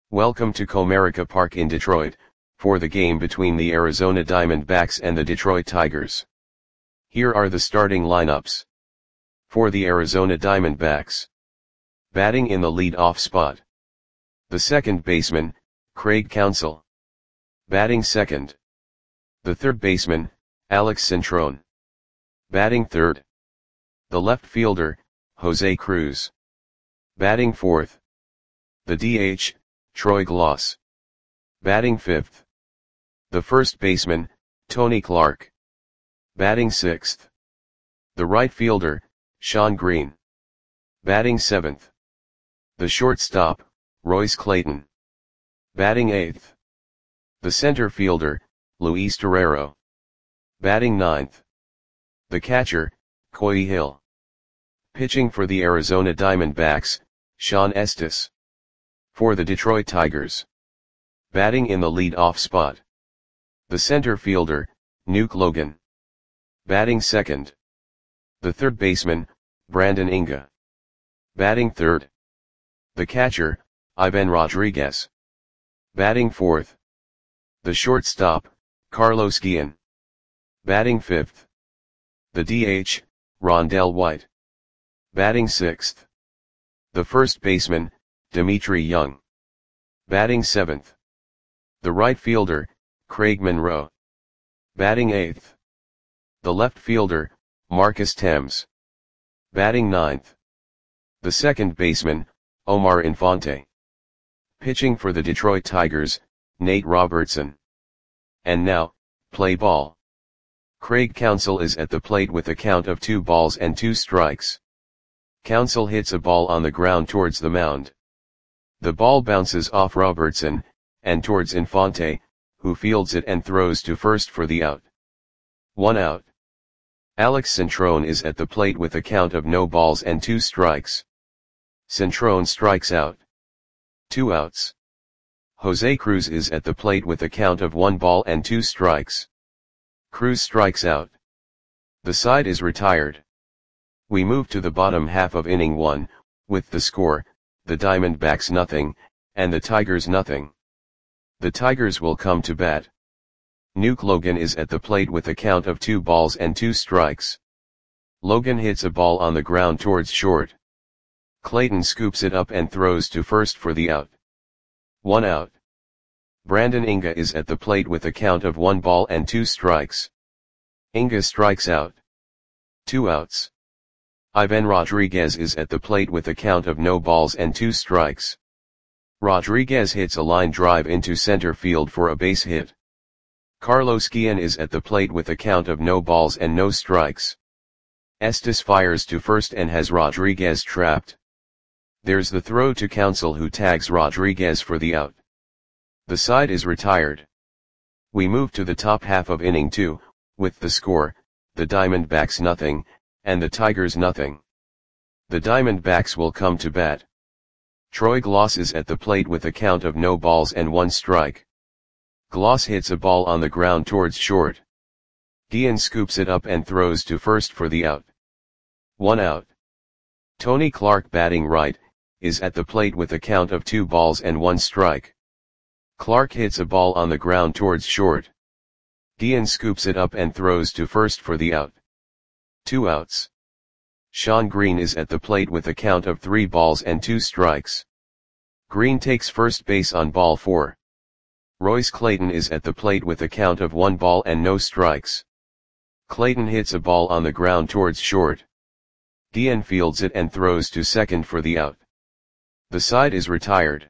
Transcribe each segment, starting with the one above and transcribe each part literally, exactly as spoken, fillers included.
Welcome to Comerica Park in Detroit, for the game between the Arizona Diamondbacks and the Detroit Tigers. Here are the starting lineups. For the Arizona Diamondbacks. Batting in the lead-off spot. The second baseman, Craig Counsell. Batting second. The third baseman, Alex Cintron. Batting third. The left fielder, Jose Cruz. Batting fourth. The D H, Troy Glaus. Batting fifth. The first baseman, Tony Clark. Batting sixth. The right fielder, Shawn Green. Batting seventh. The shortstop, Royce Clayton. Batting eighth. The center fielder, Luis Torrero. Batting ninth. The catcher, Coy Hill. Pitching for the Arizona Diamondbacks, Shawn Estes. For the Detroit Tigers. Batting in the lead-off spot. The center fielder, Nuke Logan. Batting second. The third baseman, Brandon Inge. Batting third. The catcher, Ivan Rodriguez. Batting fourth. The shortstop, Carlos Guillen. Batting fifth. The D H, Rondell White. Batting sixth. The first baseman, Dmitri Young. Batting seventh. The right fielder, Craig Monroe. Batting eighth. The left fielder, Marcus Thames. Batting ninth. The second baseman, Omar Infante. Pitching for the Detroit Tigers, Nate Robertson. And now, play ball. Craig Counsell is at the plate with a count of two balls and two strikes. Counsell hits a ball on the ground towards the mound. The ball bounces off Robertson, and towards Infante, who fields it and throws to first for the out. One out. Alex Cintron is at the plate with a count of no balls and two strikes. Cintron strikes out. Two outs. Jose Cruz is at the plate with a count of one ball and two strikes. Cruz strikes out. The side is retired. We move to the bottom half of inning one, with the score, the Diamondbacks nothing, and the Tigers nothing. The Tigers will come to bat. Nuke Logan is at the plate with a count of two balls and two strikes. Logan hits a ball on the ground towards short. Clayton scoops it up and throws to first for the out. One out. Brandon Inge is at the plate with a count of one ball and two strikes. Inge strikes out. Two outs. Ivan Rodriguez is at the plate with a count of no balls and two strikes. Rodriguez hits a line drive into center field for a base hit. Carlos Guillen is at the plate with a count of no balls and no strikes. Estes fires to first and has Rodriguez trapped. There's the throw to Counsell, who tags Rodriguez for the out. The side is retired. We move to the top half of inning two, with the score, the Diamondbacks nothing, and the Tigers nothing. The Diamondbacks will come to bat. Troy Glaus is at the plate with a count of no balls and one strike. Glaus hits a ball on the ground towards short. Guillen scoops it up and throws to first for the out. One out. Tony Clark, batting right, is at the plate with a count of two balls and one strike. Clark hits a ball on the ground towards short. Guillen scoops it up and throws to first for the out. Two outs. Shawn Green is at the plate with a count of three balls and two strikes. Green takes first base on ball four. Royce Clayton is at the plate with a count of one ball and no strikes. Clayton hits a ball on the ground towards short. Guillen fields it and throws to second for the out. The side is retired.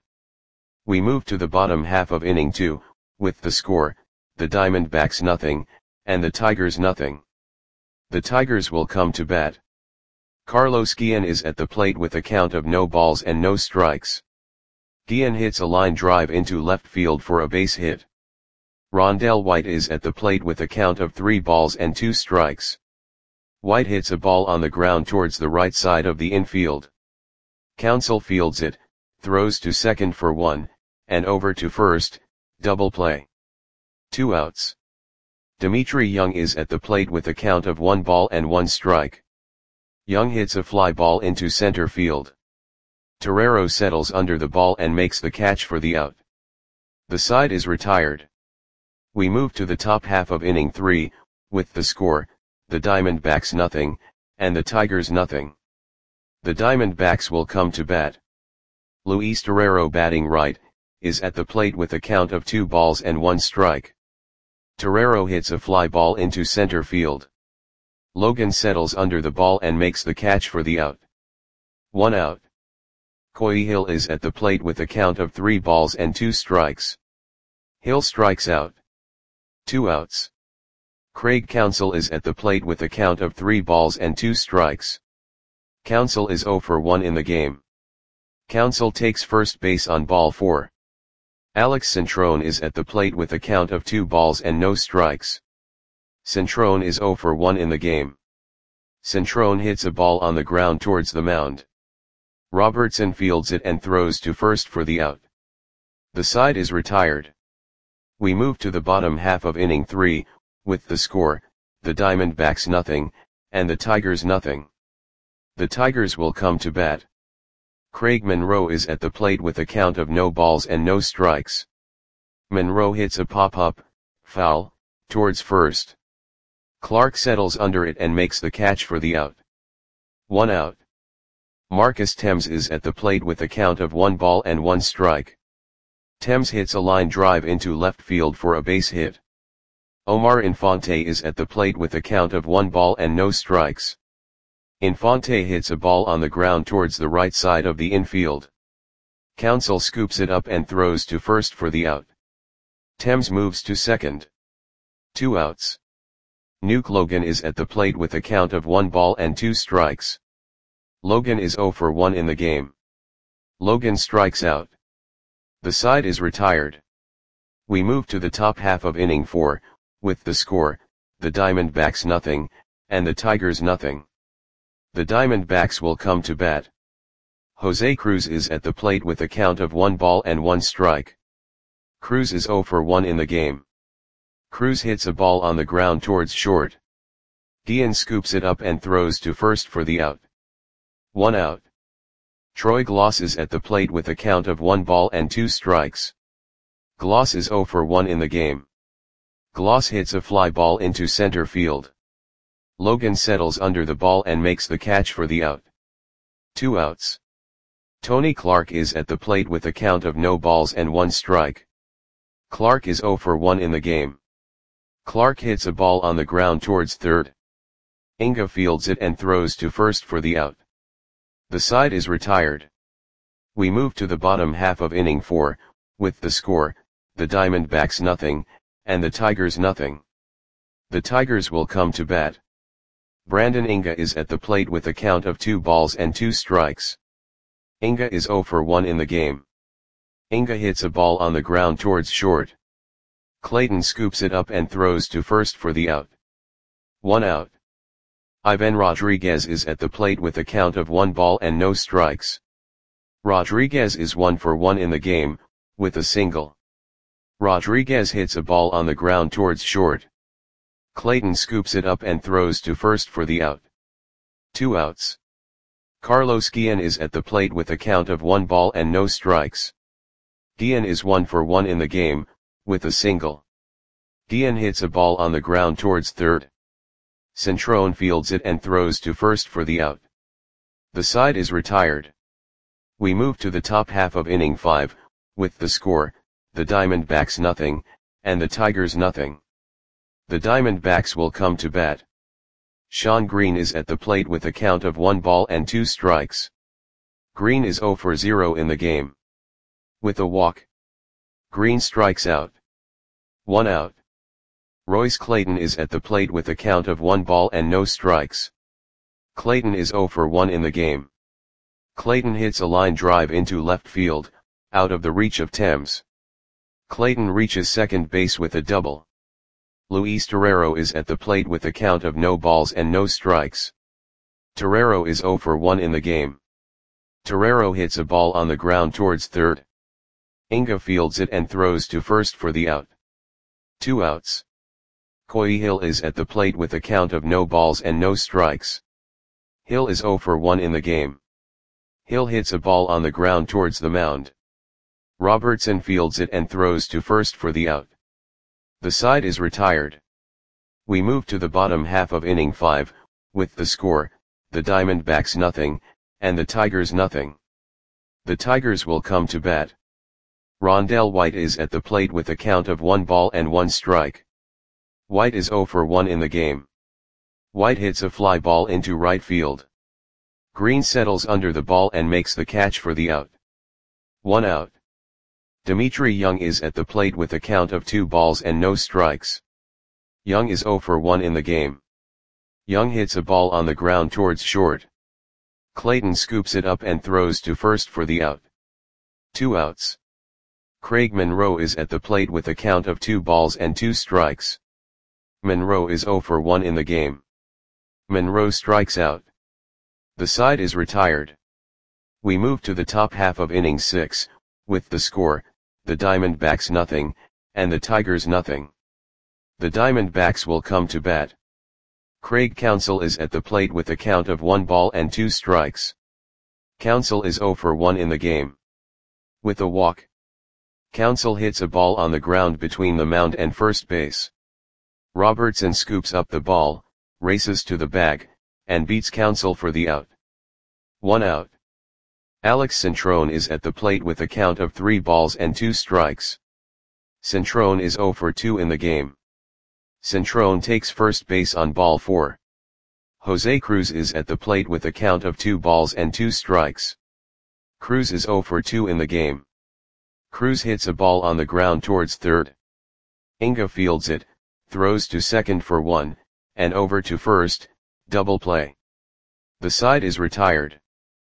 We move to the bottom half of inning two, with the score, the Diamondbacks nothing, and the Tigers nothing. The Tigers will come to bat. Carlos Guillen is at the plate with a count of no balls and no strikes. Guillen hits a line drive into left field for a base hit. Rondell White is at the plate with a count of three balls and two strikes. White hits a ball on the ground towards the right side of the infield. Counsell fields it, throws to second for one, and over to first, double play. Two outs. Dmitri Young is at the plate with a count of one ball and one strike. Young hits a fly ball into center field. Torero settles under the ball and makes the catch for the out. The side is retired. We move to the top half of inning three, with the score, the Diamondbacks nothing, and the Tigers nothing. The Diamondbacks will come to bat. Luis Torero, batting right, is at the plate with a count of two balls and one strike. Torero hits a fly ball into center field. Logan settles under the ball and makes the catch for the out. One out. Coy Hill is at the plate with a count of three balls and two strikes. Hill strikes out. Two outs. Craig Counsell is at the plate with a count of three balls and two strikes. Counsell is oh for one in the game. Counsell takes first base on ball four. Alex Centrone is at the plate with a count of two balls and no strikes. Centrone is oh for one in the game. Centrone hits a ball on the ground towards the mound. Robertson fields it and throws to first for the out. The side is retired. We move to the bottom half of inning three, with the score, the Diamondbacks nothing, and the Tigers nothing. The Tigers will come to bat. Craig Monroe is at the plate with a count of no balls and no strikes. Monroe hits a pop-up, foul, towards first. Clark settles under it and makes the catch for the out. One out. Marcus Thames is at the plate with a count of one ball and one strike. Thames hits a line drive into left field for a base hit. Omar Infante is at the plate with a count of one ball and no strikes. Infante hits a ball on the ground towards the right side of the infield. Counsell scoops it up and throws to first for the out. Thames moves to second. Two outs. Nuke Logan is at the plate with a count of one ball and two strikes. Logan is oh for one in the game. Logan strikes out. The side is retired. We move to the top half of inning four, with the score, the Diamondbacks nothing, and the Tigers nothing. The Diamondbacks will come to bat. Jose Cruz is at the plate with a count of one ball and one strike. Cruz is oh for one in the game. Cruz hits a ball on the ground towards short. Guillen scoops it up and throws to first for the out. One out. Troy Glaus is at the plate with a count of one ball and two strikes. Glaus is oh for one in the game. Glaus hits a fly ball into center field. Logan settles under the ball and makes the catch for the out. Two outs. Tony Clark is at the plate with a count of no balls and one strike. Clark is oh for one in the game. Clark hits a ball on the ground towards third. Inga fields it and throws to first for the out. The side is retired. We move to the bottom half of inning four, with the score, the Diamondbacks nothing, and the Tigers nothing. The Tigers will come to bat. Brandon Inga is at the plate with a count of two balls and two strikes. Inga is oh for one in the game. Inga hits a ball on the ground towards short. Clayton scoops it up and throws to first for the out. One out. Ivan Rodriguez is at the plate with a count of one ball and no strikes. Rodriguez is one for one in the game, with a single. Rodriguez hits a ball on the ground towards short. Clayton scoops it up and throws to first for the out. Two outs. Carlos Guillen is at the plate with a count of one ball and no strikes. Guillen is one for one in the game, with a single. Guillen hits a ball on the ground towards third. Centrone fields it and throws to first for the out. The side is retired. We move to the top half of inning five, with the score, the Diamondbacks nothing, and the Tigers nothing. The Diamondbacks will come to bat. Sean Green is at the plate with a count of one ball and two strikes. Green is oh for zero in the game. With a walk. Green strikes out. One out. Royce Clayton is at the plate with a count of one ball and no strikes. Clayton is oh for one in the game. Clayton hits a line drive into left field, out of the reach of Thames. Clayton reaches second base with a double. Luis Torero is at the plate with a count of no balls and no strikes. Torero is oh for one in the game. Torero hits a ball on the ground towards third. Inga fields it and throws to first for the out. Two outs. Coy Hill is at the plate with a count of no balls and no strikes. Hill is oh for one in the game. Hill hits a ball on the ground towards the mound. Robertson fields it and throws to first for the out. The side is retired. We move to the bottom half of inning five, with the score, the Diamondbacks nothing, and the Tigers nothing. The Tigers will come to bat. Rondell White is at the plate with a count of one ball and one strike. White is oh for one in the game. White hits a fly ball into right field. Green settles under the ball and makes the catch for the out. One out. Dimitri Young is at the plate with a count of two balls and no strikes. Young is oh for one in the game. Young hits a ball on the ground towards short. Clayton scoops it up and throws to first for the out. Two outs. Craig Monroe is at the plate with a count of two balls and two strikes. Monroe is oh for one in the game. Monroe strikes out. The side is retired. We move to the top half of inning six, with the score, the Diamondbacks nothing, and the Tigers nothing. The Diamondbacks will come to bat. Craig Counsell is at the plate with a count of one ball and two strikes. Counsell is oh for one in the game. With a walk. Counsell hits a ball on the ground between the mound and first base. Robertson scoops up the ball, races to the bag, and beats Counsell for the out. One out. Alex Centrone is at the plate with a count of three balls and two strikes. Centrone is oh for two in the game. Centrone takes first base on ball four. Jose Cruz is at the plate with a count of two balls and two strikes. Cruz is oh for two in the game. Cruz hits a ball on the ground towards third. Inga fields it, throws to second for one, and over to first, double play. The side is retired.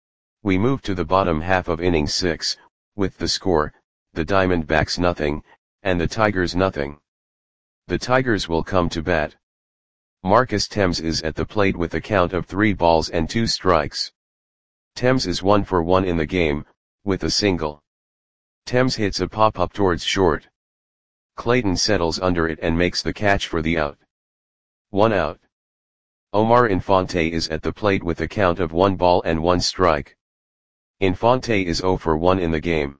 We move to the bottom half of inning six, with the score, the Diamondbacks nothing, and the Tigers nothing. The Tigers will come to bat. Marcus Thames is at the plate with a count of three balls and two strikes. Thames is one for one in the game, with a single. Thames hits a pop-up towards short. Clayton settles under it and makes the catch for the out. One out. Omar Infante is at the plate with a count of one ball and one strike. Infante is oh for one in the game.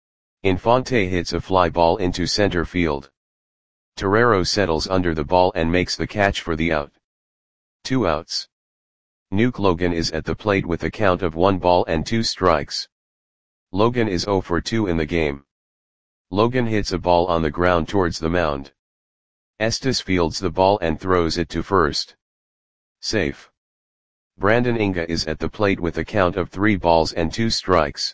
Infante hits a fly ball into center field. Torrero settles under the ball and makes the catch for the out. Two outs. Nuke Logan is at the plate with a count of one ball and two strikes. Logan is oh for two in the game. Logan hits a ball on the ground towards the mound. Estes fields the ball and throws it to first. Safe. Brandon Inga is at the plate with a count of three balls and two strikes.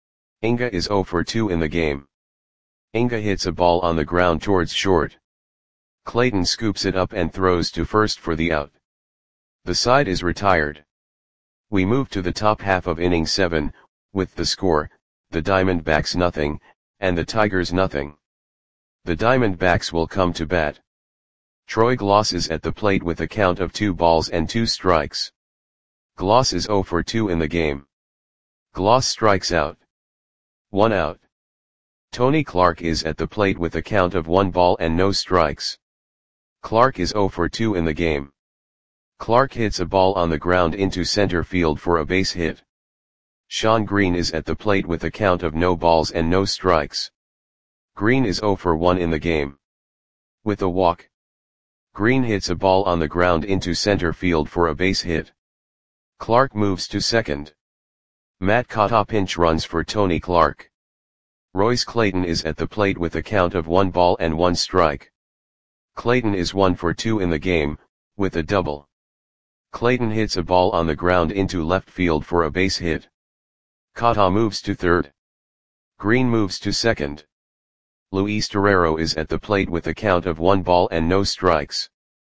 Inga is oh for two in the game. Inga hits a ball on the ground towards short. Clayton scoops it up and throws to first for the out. The side is retired. We move to the top half of inning seven, with the score, the Diamondbacks nothing, and the Tigers nothing. The Diamondbacks will come to bat. Troy Gloss is at the plate with a count of two balls and two strikes. Gloss is oh for two in the game. Gloss strikes out. One out. Tony Clark is at the plate with a count of one ball and no strikes. Clark is oh for two in the game. Clark hits a ball on the ground into center field for a base hit. Sean Green is at the plate with a count of no balls and no strikes. Green is oh for one in the game. With a walk. Green hits a ball on the ground into center field for a base hit. Clark moves to second. Matt Cotta pinch runs for Tony Clark. Royce Clayton is at the plate with a count of one ball and one strike. Clayton is one for two in the game, with a double. Clayton hits a ball on the ground into left field for a base hit. Cotta moves to third. Green moves to second. Luis Torrero is at the plate with a count of one ball and no strikes.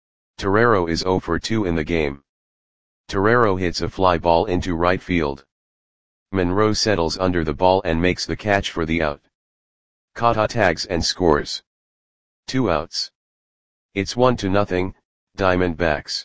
Torrero is oh for two in the game. Torrero hits a fly ball into right field. Monroe settles under the ball and makes the catch for the out. Cotta tags and scores. Two outs. It's one to nothing, Diamondbacks.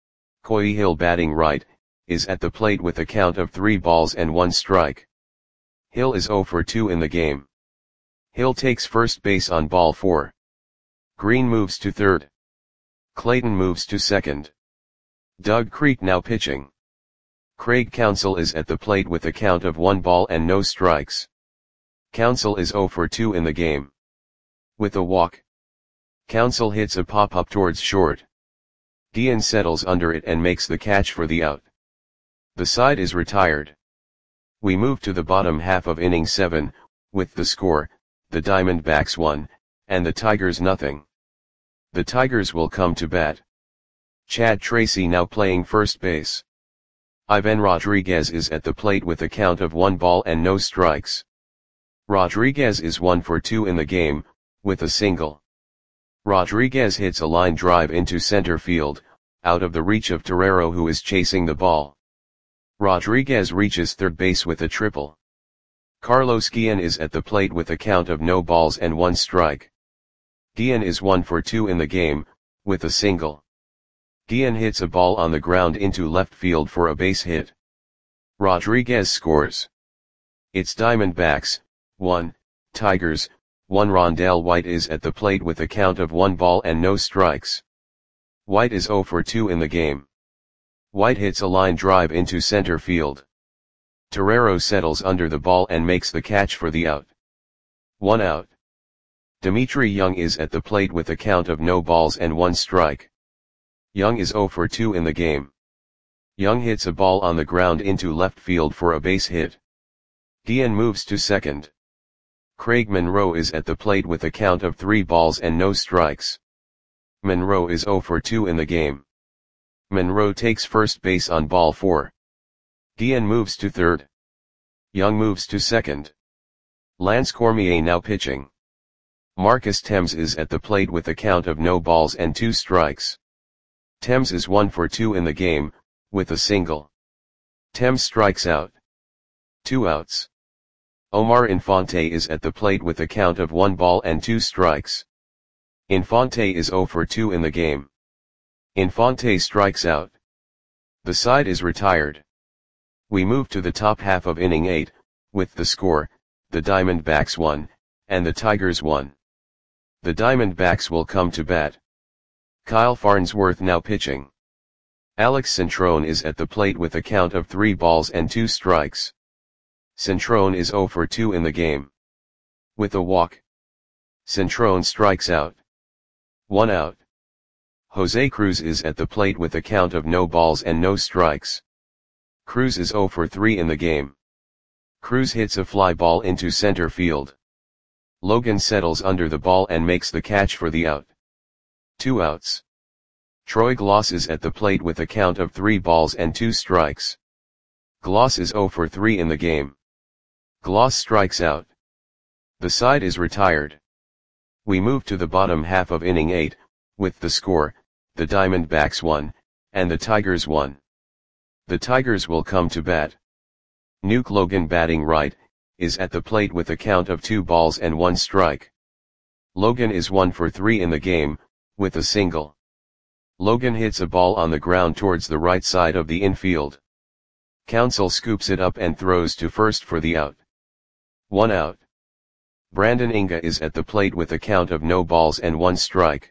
Coy Hill batting right, is at the plate with a count of three balls and one strike. Hill is oh for two in the game. Hill takes first base on ball four. Green moves to third. Clayton moves to second. Doug Creek now pitching. Craig Counsell is at the plate with a count of one ball and no strikes. Counsell is zero for two in the game. With a walk, Counsell hits a pop-up towards short. Guillen settles under it and makes the catch for the out. The side is retired. We move to the bottom half of inning seven, with the score, the Diamondbacks one, and the Tigers nothing. The Tigers will come to bat. Chad Tracy now playing first base. Ivan Rodriguez is at the plate with a count of one ball and no strikes. Rodriguez is one for two in the game, with a single. Rodriguez hits a line drive into center field, out of the reach of Torrero, who is chasing the ball. Rodriguez reaches third base with a triple. Carlos Guillen is at the plate with a count of no balls and one strike. Guillen is one for two in the game, with a single. Guillen hits a ball on the ground into left field for a base hit. Rodriguez scores. It's Diamondbacks, one, Tigers, one. Rondell White is at the plate with a count of one ball and no strikes. White is zero for two in the game. White hits a line drive into center field. Torrero settles under the ball and makes the catch for the out. One out. Dimitri Young is at the plate with a count of no balls and one strike. Young is zero for two in the game. Young hits a ball on the ground into left field for a base hit. Guillen moves to second. Craig Monroe is at the plate with a count of three balls and no strikes. Monroe is zero for two in the game. Monroe takes first base on ball four. Guillen moves to third. Young moves to second. Lance Cormier now pitching. Marcus Thames is at the plate with a count of no balls and two strikes. Thames is one for two in the game, with a single. Thames strikes out. Two outs. Omar Infante is at the plate with a count of one ball and two strikes. Infante is zero for two in the game. Infante strikes out. The side is retired. We move to the top half of inning eight, with the score, the Diamondbacks one, and the Tigers one. The Diamondbacks will come to bat. Kyle Farnsworth now pitching. Alex Centrone is at the plate with a count of three balls and two strikes. Centrone is zero for two in the game. With a walk, Centrone strikes out. One out. Jose Cruz is at the plate with a count of no balls and no strikes. Cruz is zero for three in the game. Cruz hits a fly ball into center field. Logan settles under the ball and makes the catch for the out. Two outs. Troy Gloss is at the plate with a count of three balls and two strikes. Gloss is zero for three in the game. Gloss strikes out. The side is retired. We move to the bottom half of inning eight, with the score, the Diamondbacks one, and the Tigers one. The Tigers will come to bat. Nuke Logan batting right, is at the plate with a count of two balls and one strike. Logan is one for three in the game, with a single. Logan hits a ball on the ground towards the right side of the infield. Counsell scoops it up and throws to first for the out. One out. Brandon Inga is at the plate with a count of no balls and one strike.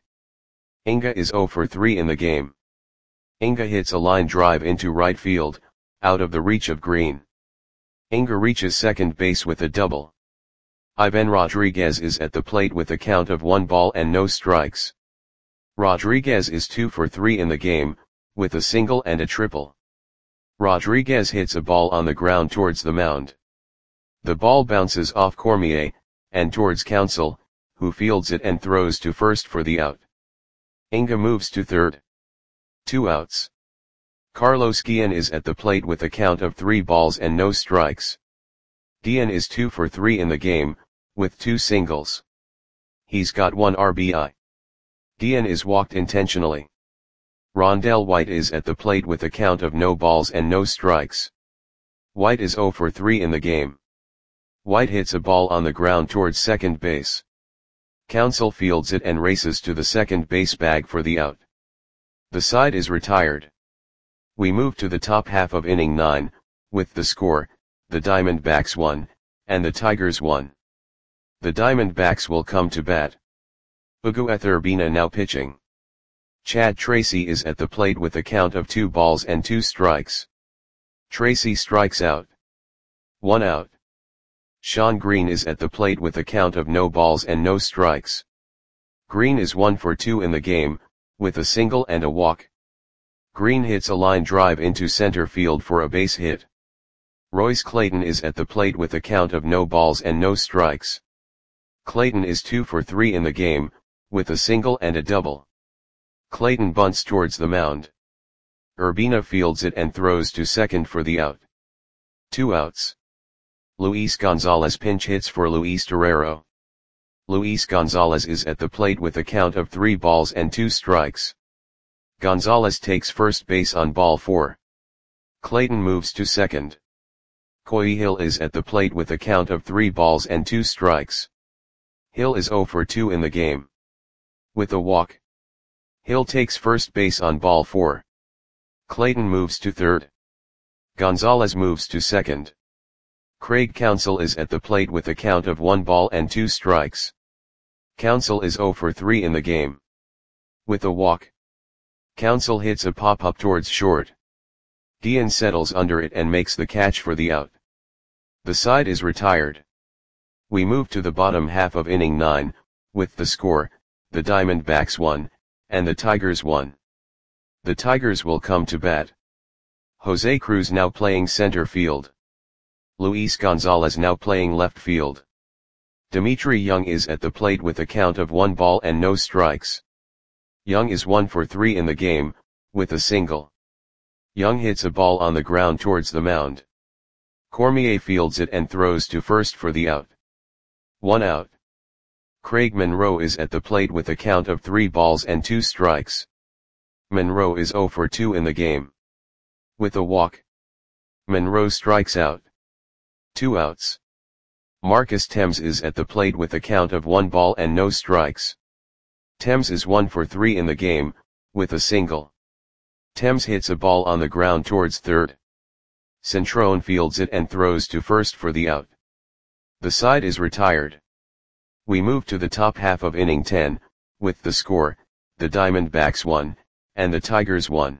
Inga is zero for three in the game. Inga hits a line drive into right field, out of the reach of Green. Inga reaches second base with a double. Ivan Rodriguez is at the plate with a count of one ball and no strikes. Rodriguez is two for three in the game, with a single and a triple. Rodriguez hits a ball on the ground towards the mound. The ball bounces off Cormier, and towards Counsell, who fields it and throws to first for the out. Inga moves to third. Two outs. Carlos Guillen is at the plate with a count of three balls and no strikes. Guillen is two for three in the game, with two singles. He's got one R B I. Guillen is walked intentionally. Rondell White is at the plate with a count of no balls and no strikes. White is zero for three in the game. White hits a ball on the ground towards second base. Counsell fields it and races to the second base bag for the out. The side is retired. We move to the top half of inning nine, with the score, the Diamondbacks one, and the Tigers one. The Diamondbacks will come to bat. Ugueth Urbina now pitching. Chad Tracy is at the plate with a count of two balls and two strikes. Tracy strikes out. One out. Shawn Green is at the plate with a count of no balls and no strikes. Green is one for two in the game, with a single and a walk. Green hits a line drive into center field for a base hit. Royce Clayton is at the plate with a count of no balls and no strikes. Clayton is two for three in the game, with a single and a double. Clayton bunts towards the mound. Urbina fields it and throws to second for the out. Two outs. Luis Gonzalez pinch hits for Luis Torrero. Luis Gonzalez is at the plate with a count of three balls and two strikes. Gonzalez takes first base on ball four. Clayton moves to second. Coy Hill is at the plate with a count of three balls and two strikes. Hill is zero for two in the game. With a walk. Hill takes first base on ball four. Clayton moves to third. Gonzalez moves to second. Craig Counsell is at the plate with a count of one ball and two strikes. Counsell is zero for three in the game. With a walk. Counsell hits a pop-up towards short. Guillen settles under it and makes the catch for the out. The side is retired. We move to the bottom half of inning nine, with the score, the Diamondbacks one, and the Tigers one. The Tigers will come to bat. Jose Cruz now playing center field. Luis Gonzalez now playing left field. Dimitri Young is at the plate with a count of one ball and no strikes. Young is one for three in the game, with a single. Young hits a ball on the ground towards the mound. Cormier fields it and throws to first for the out. One out. Craig Monroe is at the plate with a count of three balls and two strikes. Monroe is zero for two in the game. With a walk. Monroe strikes out. Two outs. Marcus Thames is at the plate with a count of one ball and no strikes. Thames is one for three in the game, with a single. Thames hits a ball on the ground towards third. Centrone fields it and throws to first for the out. The side is retired. We move to the top half of inning ten, with the score, the Diamondbacks one, and the Tigers one.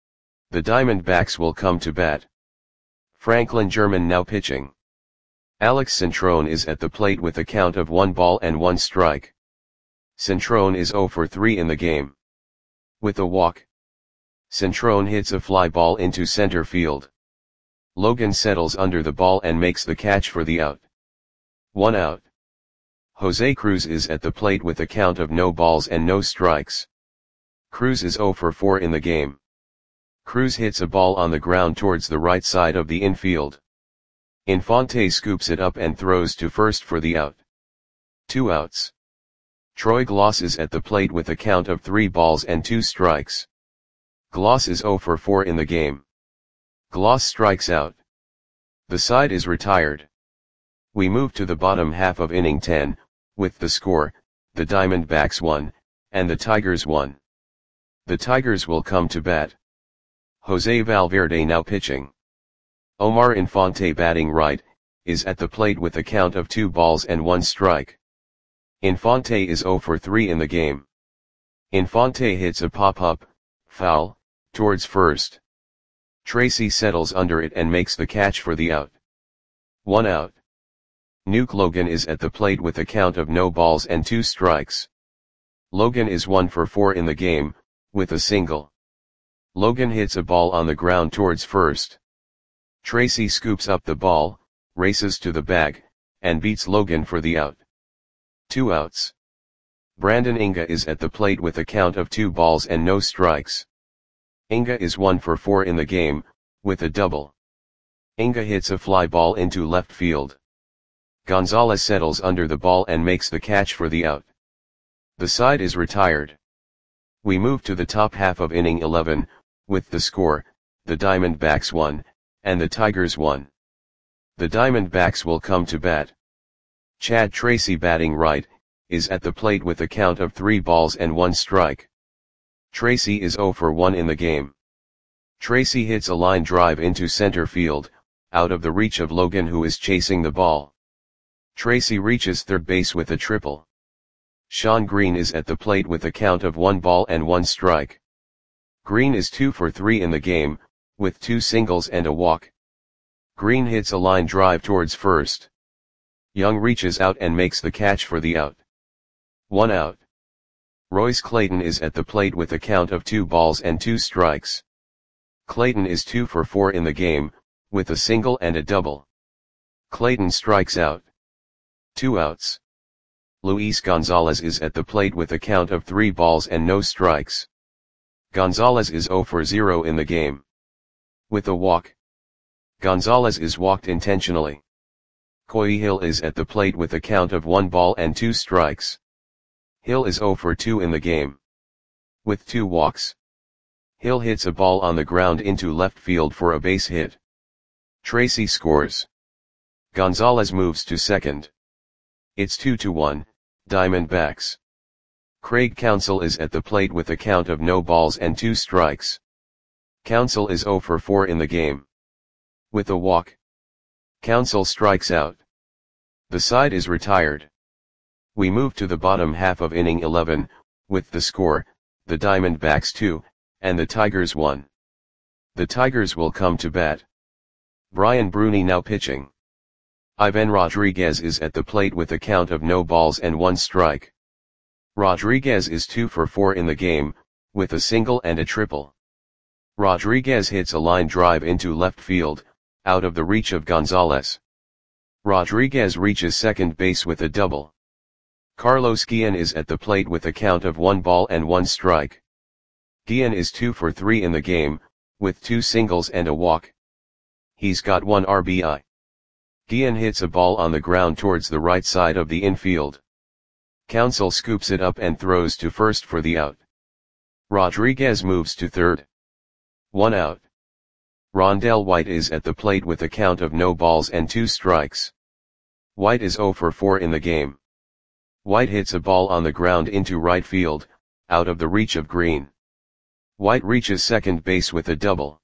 The Diamondbacks will come to bat. Franklin German now pitching. Alex Centrone is at the plate with a count of one ball and one strike. Centrone is zero for three in the game. With a walk. Centrone hits a fly ball into center field. Logan settles under the ball and makes the catch for the out. One out. Jose Cruz is at the plate with a count of no balls and no strikes. Cruz is zero for four in the game. Cruz hits a ball on the ground towards the right side of the infield. Infante scoops it up and throws to first for the out. Two outs. Troy Gloss is at the plate with a count of three balls and two strikes. Gloss is zero for four in the game. Gloss strikes out. The side is retired. We move to the bottom half of inning ten, with the score, the Diamondbacks one, and the Tigers one. The Tigers will come to bat. Jose Valverde now pitching. Omar Infante batting right, is at the plate with a count of two balls and one strike. Infante is zero for three in the game. Infante hits a pop-up, foul, towards first. Tracy settles under it and makes the catch for the out. One out. Nuke Logan is at the plate with a count of no balls and two strikes. Logan is one for four in the game, with a single. Logan hits a ball on the ground towards first. Tracy scoops up the ball, races to the bag, and beats Logan for the out. Two outs. Brandon Inga is at the plate with a count of two balls and no strikes. Inga is one for four in the game, with a double. Inga hits a fly ball into left field. Gonzalez settles under the ball and makes the catch for the out. The side is retired. We move to the top half of inning eleven, with the score, the Diamondbacks one, and the Tigers one. The Diamondbacks will come to bat. Chad Tracy batting right, is at the plate with a count of three balls and one strike. Tracy is zero for one in the game. Tracy hits a line drive into center field, out of the reach of Logan who is chasing the ball. Tracy reaches third base with a triple. Shawn Green is at the plate with a count of one ball and one strike. Green is two for three in the game, with two singles and a walk. Green hits a line drive towards first. Young reaches out and makes the catch for the out. One out. Royce Clayton is at the plate with a count of two balls and two strikes. Clayton is two for four in the game, with a single and a double. Clayton strikes out. Two outs. Luis Gonzalez is at the plate with a count of three balls and no strikes. Gonzalez is zero for zero in the game. With a walk. Gonzalez is walked intentionally. Coy Hill is at the plate with a count of one ball and two strikes. Hill is zero for two in the game. With two walks. Hill hits a ball on the ground into left field for a base hit. Tracy scores. Gonzalez moves to second. It's two to one, Diamondbacks. Craig Counsell is at the plate with a count of no balls and two strikes. Counsell is zero for four in the game. With a walk. Counsell strikes out. The side is retired. We move to the bottom half of inning eleven, with the score, the Diamondbacks two, and the Tigers one. The Tigers will come to bat. Brian Bruni now pitching. Ivan Rodriguez is at the plate with a count of no balls and one strike. Rodriguez is two for four in the game, with a single and a triple. Rodriguez hits a line drive into left field, out of the reach of Gonzalez. Rodriguez reaches second base with a double. Carlos Guillen is at the plate with a count of one ball and one strike. Guillen is two for three in the game, with two singles and a walk. He's got one R B I. Guillen hits a ball on the ground towards the right side of the infield. Counsell scoops it up and throws to first for the out. Rodriguez moves to third. One out. Rondell White is at the plate with a count of no balls and two strikes. White is zero for four in the game. White hits a ball on the ground into right field, out of the reach of Green. White reaches second base with a double.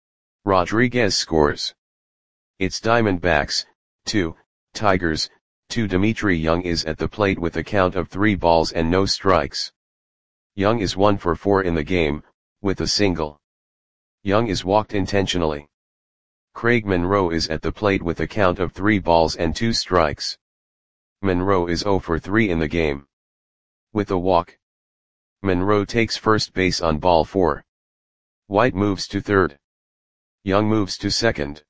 Rodriguez scores. It's Diamondbacks, two, Tigers, two. Dimitri Young is at the plate with a count of three balls and no strikes. Young is one for four in the game, with a single. Young is walked intentionally. Craig Monroe is at the plate with a count of three balls and two strikes. Monroe is zero for three in the game. With a walk. Monroe takes first base on ball four. White moves to third. Young moves to second.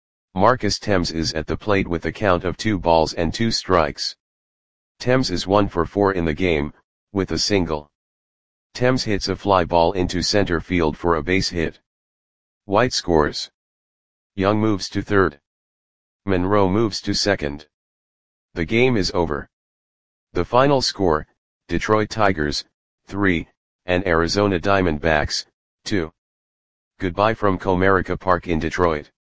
Marcus Thames is at the plate with a count of two balls and two strikes. Thames is one for four in the game, with a single. Thames hits a fly ball into center field for a base hit. White scores. Young moves to third. Monroe moves to second. The game is over. The final score, Detroit Tigers, three, and Arizona Diamondbacks, two. Goodbye from Comerica Park in Detroit.